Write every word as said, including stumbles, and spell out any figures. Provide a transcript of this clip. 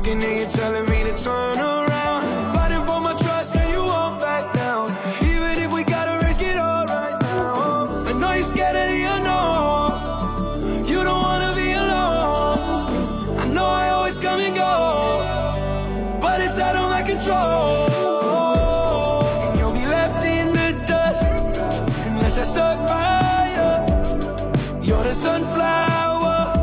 looking and you're telling me to turn around. Fighting for my trust and you won't back down. Even if we gotta risk it all right now. I know you're scared of the unknown.